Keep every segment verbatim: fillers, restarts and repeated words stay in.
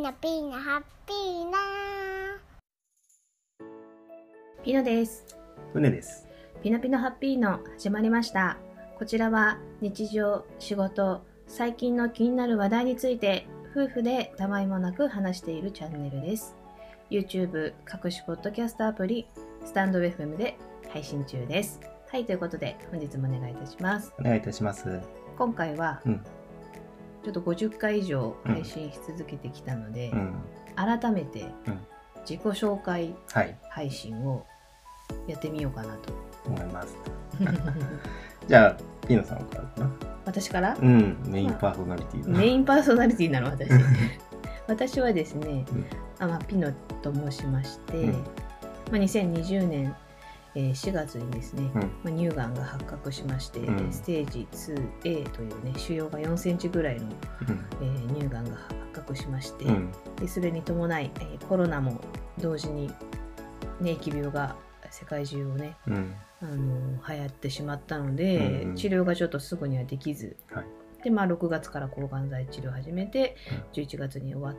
ーナピーナハッピーナピノです。 船です。 ピノピノハッピーノ始まりました。こちらは日常、仕事、最近の気になる話題について夫婦でたわいもなく話しているチャンネルです。YouTube、各種ポッドキャストアプリ、スタンド エフエム で配信中です。はい、ということで本日もお願いいたします。 お願いいたします。 今回は、うん、ちょっとごじゅっかい以上配信し続けてきたので、うん、改めて自己紹介配信をやってみようかなと思います。じゃあピノさんからかな。 私から、 うん、メインパーソナリティ、 まあ、メインパーソナリティなの私私はですね、うん、あまあ、ピノと申しまして、うん、まあ、にせんにじゅうねん、えー、しがつにですね、うん、まあ、乳がんが発覚しまして、うん、ステージ ツーエー というね腫瘍がよんセンチぐらいの、うん、えー、乳がんが発覚しまして、うん、でそれに伴い、えー、コロナも同時に、ね、疫病が世界中をね、うん、あの流行ってしまったので、うんうん、治療がちょっとすぐにはできず、はい、でまあ、ろくがつから抗がん剤治療を始めて、うん、じゅういちがつに終わって、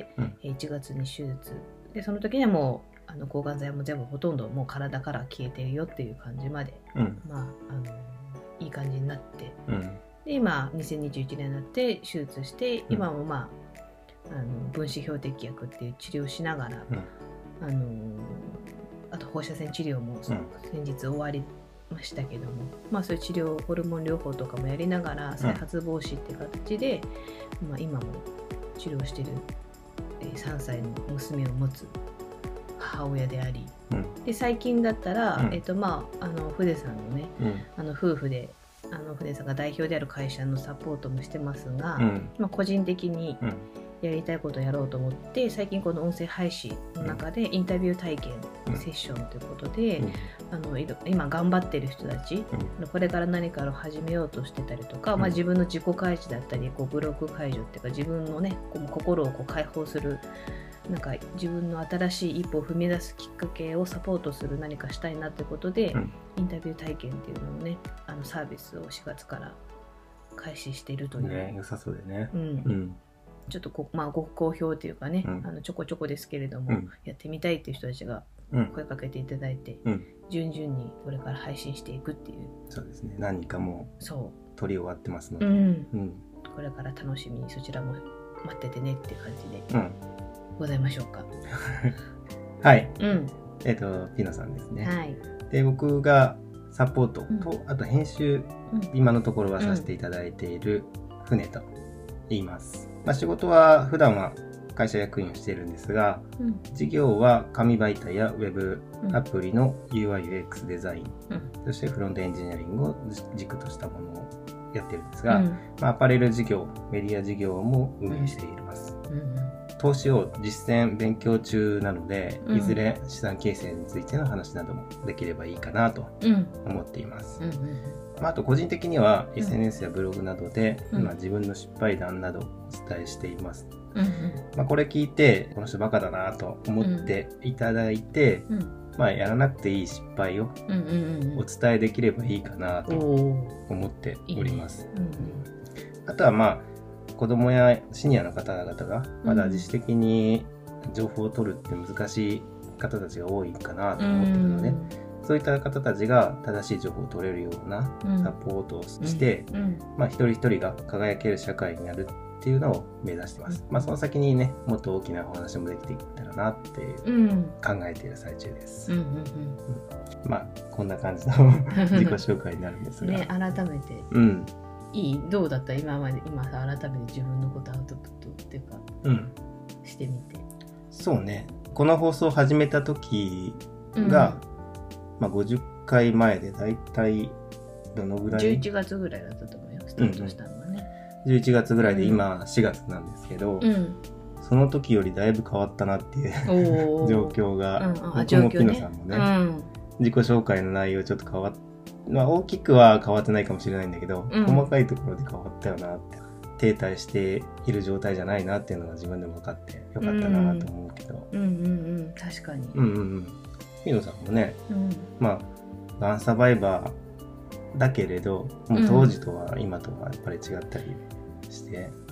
うん、いちがつに手術で、その時にはもうあの抗がん剤も全部ほとんどもう体から消えてるよっていう感じまで、うん、まあ、あのいい感じになって、うん、で今にせんにじゅういちねんになって手術して、うん、今もまあ、あの分子標的薬っていう治療をしながら、うん、あのあと放射線治療も先日終わりましたけども、うん、まあそういう治療、ホルモン療法とかもやりながら再発防止っていう形で、うん、まあ、今も治療してるさんさいの娘を持つ母親であり、うん、で最近だったら、うん、えっとまああの筆さんのね、うん、あの夫婦であの筆さんが代表である会社のサポートもしてますが、うん、まあ、個人的にやりたいことをやろうと思って、最近この音声配信の中でインタビュー体験セッションということで、うん、あの今頑張ってる人たち、うん、これから何かを始めようとしてたりとか、うん、まあ、自分の自己開示だったりこうブロック解除っていうか自分のねこう心をこう解放する、なんか自分の新しい一歩を踏み出すきっかけをサポートする何かしたいなということで、うん、インタビュー体験っていうのをね、あのサービスをしがつから開始しているというね、良さそうでね、 うんうん、ちょっとこ、まあ、ご好評というかね、うん、あのちょこちょこですけれども、うん、やってみたいっていう人たちが声かけていただいて、うん、順々にこれから配信していくっていう。 そうですね、何人かもう撮り終わってますので、 うんうん、これから楽しみにそちらも待っててねっていう感じで、うん、ございましょうか。 はい、うん、えっとピノさんですね、はい、で僕がサポートと、うん、あと編集、うん、今のところはさせていただいている船と言います。まあ、仕事は普段は会社役員をしているんですが、うん、事業は紙媒体やウェブアプリの ユーアイユーエックス デザイン、うん、そしてフロントエンジニアリングを軸としたものをやってるんですが、うん、まあ、アパレル事業、メディア事業も運営しています。うんうん、投資を実践勉強中なので、いずれ資産形成についての話などもできればいいかなと思っています。うんうんうん、まあ、あと個人的には エスエヌエス やブログなどで、うん、まあ、自分の失敗談などをお伝えしています。うんうん、まあ、これ聞いてこの人バカだなと思っていただいて、うん、まあ、やらなくていい失敗をお伝えできればいいかなと思っております。いいね。うん、あとはまあ子供やシニアの方々がまだ自主的に情報を取るって難しい方たちが多いかなと思ってるので、うん、そういった方たちが正しい情報を取れるようなサポートをして、うんうん、まあ、一人一人が輝ける社会になるっていうのを目指してます。うん、まあ、その先にね、もっと大きなお話もできていったらなっていう考えている最中です。うんうんうんうん、まあこんな感じの自己紹介になるんですが、 ね、改めて、うん、いいどうだった今まで今さ改めて自分のことアウトプットっていうか、うん、してみて。 そうね、この放送を始めた時が、うん、まあ、ごじゅっかいまえでだいたいどのぐらいじゅういちがつぐらいだったと思うよ、スタートしたのはね。 じゅういちがつぐらいで、今しがつなんですけど、うん、その時よりだいぶ変わったなっていう状況が、うん、僕もピノさんもね、うん、自己紹介の内容ちょっと変わっ、まあ、大きくは変わってないかもしれないんだけど、うん、細かいところで変わったよなって、停滞している状態じゃないなっていうのが自分でも分かってよかったなと思うけど、 うんうんうんうん、確かに、 うんうんうん、ピノさんもね、うん、まあがんサバイバーだけれどもう当時とは今とはやっぱり違ったりして、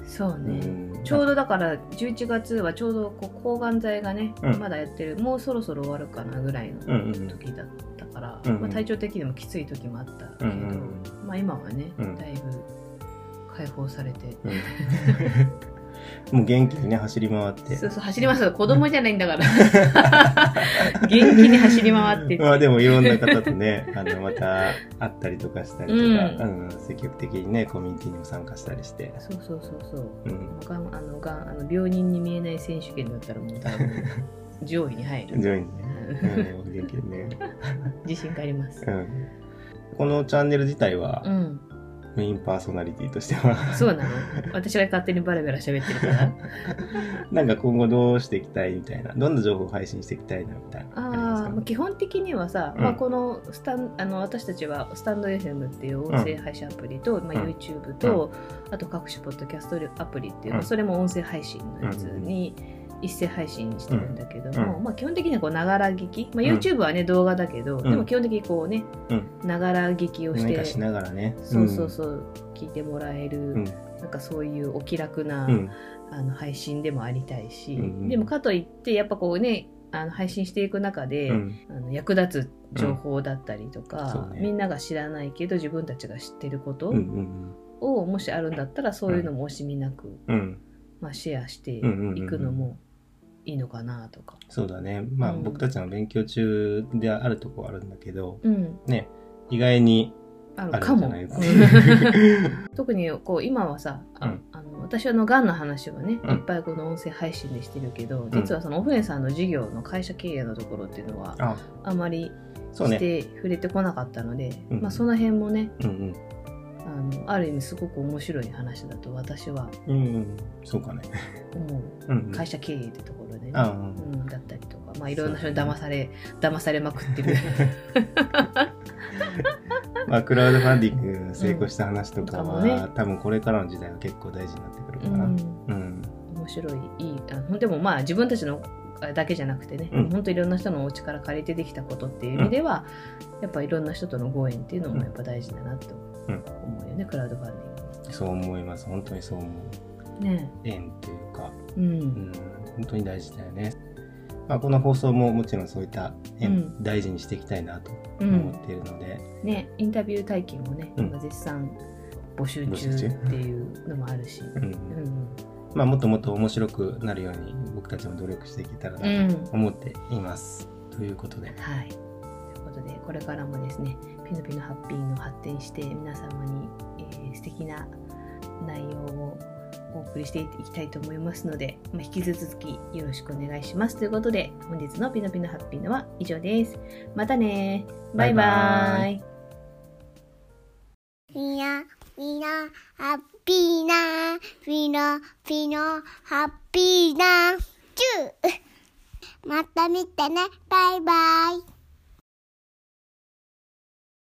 そうね、うん、ちょうどだからじゅういちがつはちょうどこう抗がん剤がね、うん、まだやってる、もうそろそろ終わるかなぐらいの時だったから、うんうん、まあ、体調的にもきつい時もあったけど、うんうん、まあ、今はね、うん、だいぶ解放されて、うんもう元気にね走り回って。 そうそう走り回って子供じゃないんだから元気に走り回ってまあでもいろんな方とねあのまた会ったりとかしたりとか、うん、うん、積極的にねコミュニティにも参加したりして。 そうそうそうそう、うん、がんあのがんあの病人に見えない選手権だったらもう多分上位に入る。 上位にね、うん、元気にね自信があります、 うん、このチャンネル自体は、うん、メインパーソナリティとしてはそうなの私が勝手にバラバラ喋ってるからなんか今後どうしていきたいみたいな、どんな情報を配信していきたいなみたいな。 ああ、基本的にはさ、うん、まあ、このスタンあの私たちはスタンド エフエム っていう音声配信アプリと、うん、まあ、YouTube と、うん、あと各種ポッドキャストアプリっていう、うん、それも音声配信のやつに、うん一斉配信してるんだけども、うん、まあ、基本的にはこうながら聞き、まあ、YouTube はね、うん、動画だけど、うん、でも基本的にこうねながら聞きをして何かしながらね、 そうそうそう、うん、聞いてもらえる、うん、なんかそういうお気楽な、うん、あの配信でもありたいし、うん、でもかといってやっぱこうねあの配信していく中で、うん、あの役立つ情報だったりとか、うんね、みんなが知らないけど自分たちが知ってることをもしあるんだったらそういうのも惜しみなく、うん、まあ、シェアしていくのもいいのかなとか。 そうだね。まあ、うん、僕たちの勉強中であるところはあるんだけど、うん、ね、意外にあるんじゃないか。 特にこう今はさ、あ、うん、あの私はのがんの話はね、うん、いっぱいこの音声配信でしてるけど、うん、実はそのお船さんの事業の会社経営のところっていうのは、あ, あまりして、ね、触れてこなかったので、うん、まあ、その辺もね、うんうん、あのある意味すごく面白い話だと私は、 うんうん、そうかね、 思う、うんうん、会社経営ってところでね、うん、だったりとか、まあ、いろんな人に騙され、騙されまくってるまあ、クラウドファンディング成功した話とかは、うんね、多分これからの時代は結構大事になってくるかな、うんうん、 面白い、いい、あ、でもまあ自分たちのだけじゃなくてね、うん、本当いろんな人のお力借りてできたことっていう意味では、うん、やっぱいろんな人とのご縁っていうのもやっぱ大事だなと思うよね、うん、クラウドファンディング。 そう思います、本当にそう思う、ね、縁というか、うんうん、本当に大事だよね。まあ、この放送ももちろんそういった縁、うん、大事にしていきたいなと思っているので、 うん、ね、インタビュー体験もね、うん、今絶賛募集中っていうのもあるし、うんうん、 まあ、もっともっと面白くなるように僕たちも努力していけたらなと思っています、うん、ということで、 はい、ということでこれからもですねピノピノハッピーの発展して皆様に、えー、素敵な内容をお送りしていきたいと思いますので、まあ、引き続きよろしくお願いしますということで本日のピノピノハッピーのは以上です。またね、バイバーイ。 ピノピノハッピーなピノピノハッピーなチューまた見てね、バイバイ。